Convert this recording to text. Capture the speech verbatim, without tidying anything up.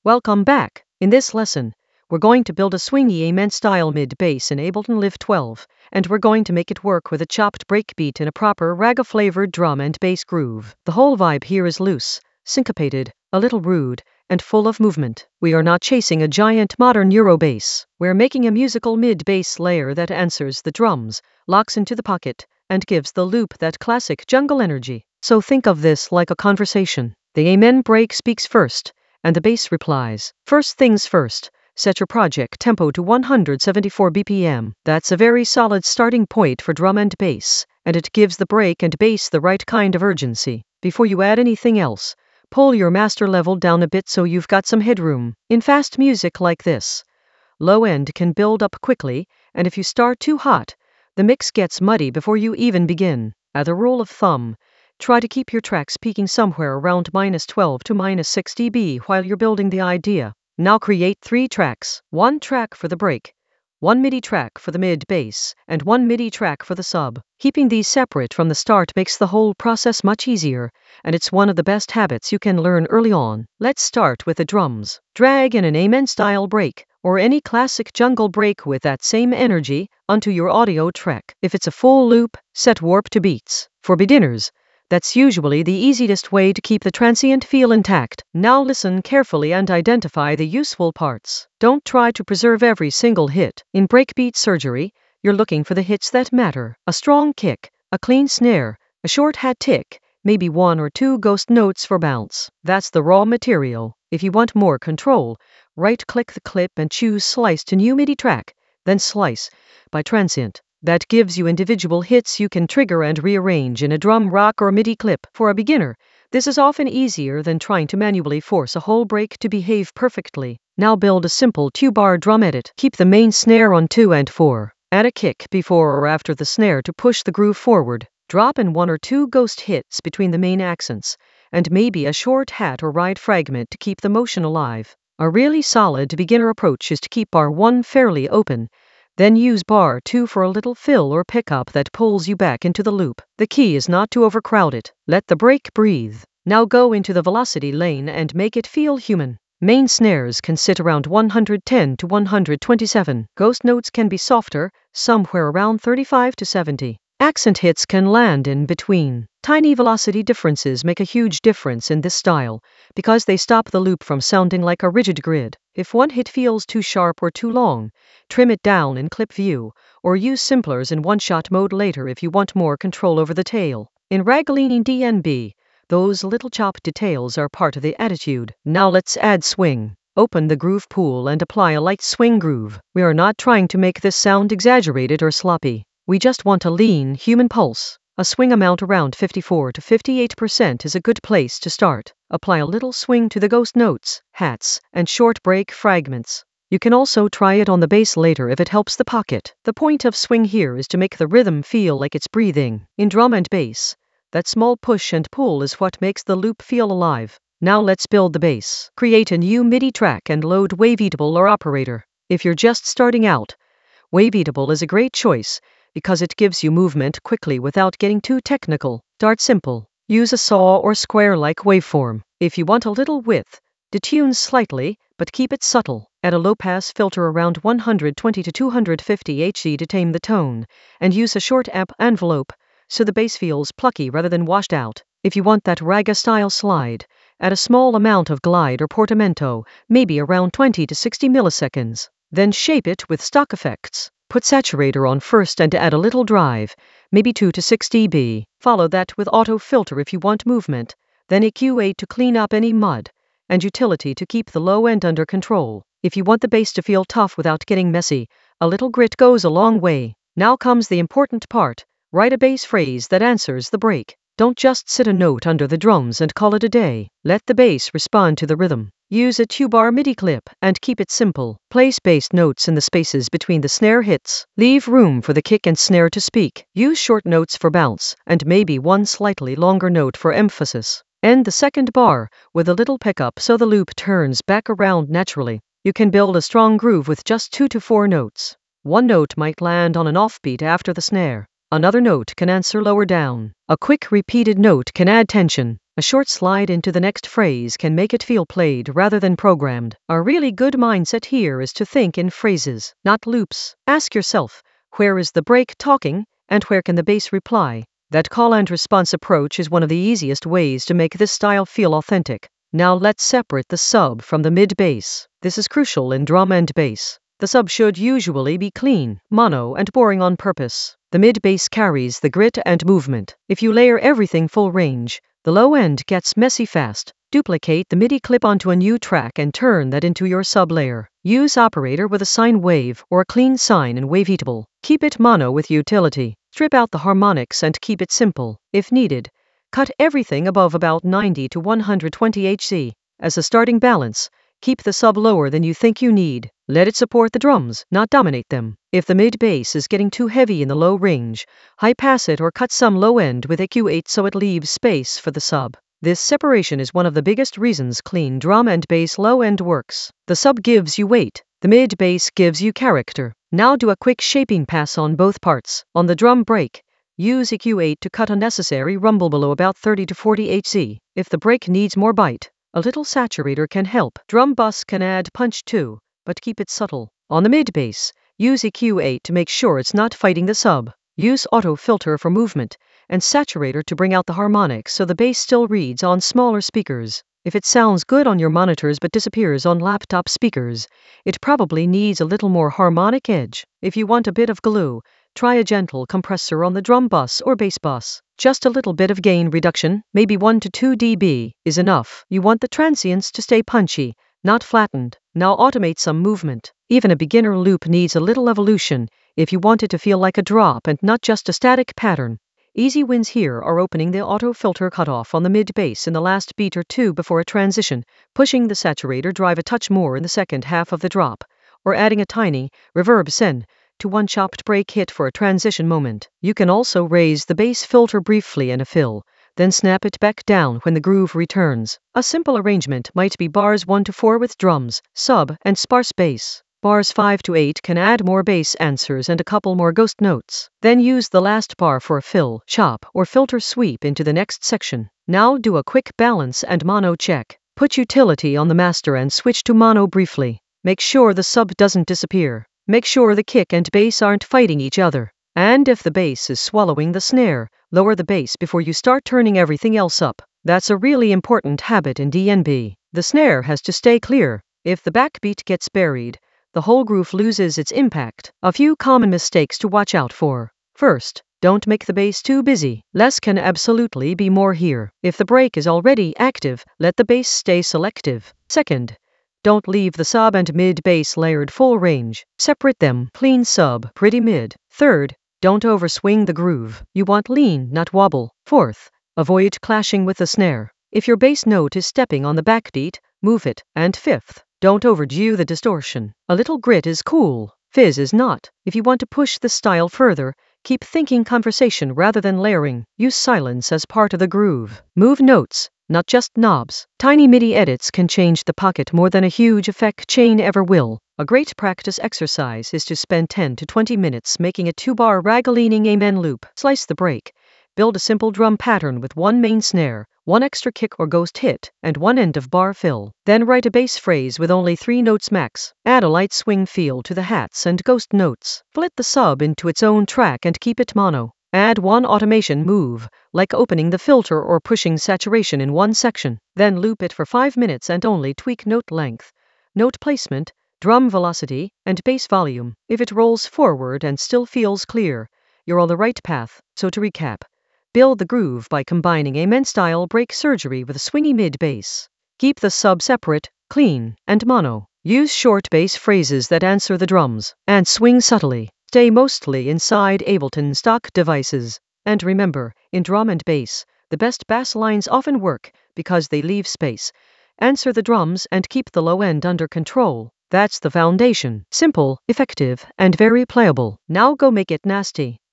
Welcome back. In this lesson, we're going to build a swingy amen-style mid-bass in Ableton Live twelve, and we're going to make it work with a chopped breakbeat in a proper ragga-flavored drum and bass groove. The whole vibe here is loose, syncopated, a little rude, and full of movement. We are not chasing a giant modern Euro bass. We're making a musical mid-bass layer that answers the drums, locks into the pocket, and gives the loop that classic jungle energy. So think of this like a conversation. The amen break speaks first, and the bass replies. First things first, set your project tempo to one hundred seventy-four B P M. That's a very solid starting point for drum and bass, and it gives the break and bass the right kind of urgency. Before you add anything else, pull your master level down a bit so you've got some headroom. In fast music like this, low end can build up quickly, and if you start too hot, the mix gets muddy before you even begin. As a rule of thumb, try to keep your tracks peaking somewhere around minus twelve to minus six D B while you're building the idea. Now create three tracks, one track for the break, one MIDI track for the mid-bass, and one MIDI track for the sub. Keeping these separate from the start makes the whole process much easier, and it's one of the best habits you can learn early on. Let's start with the drums. Drag in an amen-style break, or any classic jungle break with that same energy, onto your audio track. If it's a full loop, set warp to beats. For beginners, that's usually the easiest way to keep the transient feel intact. Now listen carefully and identify the useful parts. Don't try to preserve every single hit. In breakbeat surgery, you're looking for the hits that matter. A strong kick, a clean snare, a short hat tick, maybe one or two ghost notes for bounce. That's the raw material. If you want more control, right-click the clip and choose Slice to New MIDI Track, then Slice by Transient. That gives you individual hits you can trigger and rearrange in a drum, rock, or MIDI clip. For a beginner, this is often easier than trying to manually force a whole break to behave perfectly. Now build a simple two-bar drum edit. Keep the main snare on two and four. Add a kick before or after the snare to push the groove forward. Drop in one or two ghost hits between the main accents, and maybe a short hat or ride fragment to keep the motion alive. A really solid beginner approach is to keep bar one fairly open, then use bar two for a little fill or pickup that pulls you back into the loop. The key is not to overcrowd it. Let the break breathe. Now go into the velocity lane and make it feel human. Main snares can sit around one hundred ten to one hundred twenty-seven. Ghost notes can be softer, somewhere around thirty-five to seventy. Accent hits can land in between. Tiny velocity differences make a huge difference in this style, because they stop the loop from sounding like a rigid grid. If one hit feels too sharp or too long, trim it down in clip view, or use simplers in one-shot mode later if you want more control over the tail. In Ragolini D N B, those little chopped details are part of the attitude. Now let's add swing. Open the groove pool and apply a light swing groove. We are not trying to make this sound exaggerated or sloppy. We just want a lean, human pulse. A swing amount around fifty-four to fifty-eight percent is a good place to start. Apply a little swing to the ghost notes, hats, and short break fragments. You can also try it on the bass later if it helps the pocket. The point of swing here is to make the rhythm feel like it's breathing. In drum and bass, that small push and pull is what makes the loop feel alive. Now let's build the bass. Create a new MIDI track and load Waveatable or Operator. If you're just starting out, Waveatable is a great choice, because it gives you movement quickly without getting too technical. Start simple. Use a saw or square-like waveform. If you want a little width, detune slightly, but keep it subtle. Add a low-pass filter around one hundred twenty to two hundred fifty hertz to tame the tone, and use a short amp envelope, so the bass feels plucky rather than washed out. If you want that ragga-style slide, add a small amount of glide or portamento, maybe around twenty to sixty milliseconds. Then shape it with stock effects. Put saturator on first and add a little drive, maybe two to six D B. Follow that with auto filter if you want movement, then E Q eight to clean up any mud, and utility to keep the low end under control. If you want the bass to feel tough without getting messy, a little grit goes a long way. Now comes the important part. Write a bass phrase that answers the break. Don't just sit a note under the drums and call it a day. Let the bass respond to the rhythm. Use a two-bar MIDI clip and keep it simple. Place bass notes in the spaces between the snare hits. Leave room for the kick and snare to speak. Use short notes for bounce, and maybe one slightly longer note for emphasis. End the second bar with a little pickup so the loop turns back around naturally. You can build a strong groove with just two to four notes. One note might land on an offbeat after the snare. Another note can answer lower down. A quick repeated note can add tension. A short slide into the next phrase can make it feel played rather than programmed. A really good mindset here is to think in phrases, not loops. Ask yourself, where is the break talking, and where can the bass reply? That call and response approach is one of the easiest ways to make this style feel authentic. Now let's separate the sub from the mid bass. This is crucial in drum and bass. The sub should usually be clean, mono, and boring on purpose. The mid bass carries the grit and movement. If you layer everything full range, the low end gets messy fast. Duplicate the MIDI clip onto a new track and turn that into your sub layer. Use operator with a sine wave or a clean sine and waveatable. Keep it mono with utility. Strip out the harmonics and keep it simple. If needed, cut everything above about ninety to one hundred twenty hertz. As a starting balance, keep the sub lower than you think you need. Let it support the drums, not dominate them. If the mid bass is getting too heavy in the low range, high pass it or cut some low end with E Q eight so it leaves space for the sub. This separation is one of the biggest reasons clean drum and bass low end works. The sub gives you weight, the mid bass gives you character. Now do a quick shaping pass on both parts. On the drum break, use E Q eight to cut unnecessary rumble below about thirty to forty hertz. If the break needs more bite, a little saturator can help. Drum bus can add punch too, but keep it subtle. On the mid bass, use E Q eight to make sure it's not fighting the sub. Use auto filter for movement, and saturator to bring out the harmonics so the bass still reads on smaller speakers. If it sounds good on your monitors but disappears on laptop speakers, it probably needs a little more harmonic edge. If you want a bit of glue, try a gentle compressor on the drum bus or bass bus. Just a little bit of gain reduction, maybe one to two decibels, is enough. You want the transients to stay punchy, not flattened. Now automate some movement. Even a beginner loop needs a little evolution if you want it to feel like a drop and not just a static pattern. Easy wins here are opening the auto filter cutoff on the mid bass in the last beat or two before a transition, pushing the saturator drive a touch more in the second half of the drop, or adding a tiny reverb send to one chopped break hit for a transition moment. You can also raise the bass filter briefly in a fill, then snap it back down when the groove returns. A simple arrangement might be bars one to four with drums, sub, and sparse bass. Bars five to eight can add more bass answers and a couple more ghost notes. Then use the last bar for a fill, chop, or filter sweep into the next section. Now do a quick balance and mono check. Put utility on the master and switch to mono briefly. Make sure the sub doesn't disappear. Make sure the kick and bass aren't fighting each other. And if the bass is swallowing the snare, lower the bass before you start turning everything else up. That's a really important habit in D N B. The snare has to stay clear. If the backbeat gets buried, the whole groove loses its impact. A few common mistakes to watch out for. First, don't make the bass too busy. Less can absolutely be more here. If the break is already active, let the bass stay selective. Second, don't leave the sub and mid bass layered full range. Separate them. Clean sub, pretty mid. Third, don't overswing the groove. You want lean, not wobble. Fourth, avoid clashing with the snare. If your bass note is stepping on the backbeat, move it. And fifth, don't overdo the distortion. A little grit is cool, fizz is not. If you want to push the style further, keep thinking conversation rather than layering. Use silence as part of the groove. Move notes, not just knobs. Tiny MIDI edits can change the pocket more than a huge effect chain ever will. A great practice exercise is to spend ten to twenty minutes making a two-bar rag-a-leaning amen loop. Slice the break. Build a simple drum pattern with one main snare, one extra kick or ghost hit, and one end of bar fill. Then write a bass phrase with only three notes max. Add a light swing feel to the hats and ghost notes. Split the sub into its own track and keep it mono. Add one automation move, like opening the filter or pushing saturation in one section. Then loop it for five minutes and only tweak note length, note placement, drum velocity, and bass volume. If it rolls forward and still feels clear, you're on the right path. So to recap, build the groove by combining amen-style break surgery with a swingy mid-bass. Keep the sub separate, clean, and mono. Use short bass phrases that answer the drums, and swing subtly. Stay mostly inside Ableton stock devices. And remember, in drum and bass, the best bass lines often work because they leave space, answer the drums, and keep the low end under control. That's the foundation. Simple, effective, and very playable. Now go make it nasty.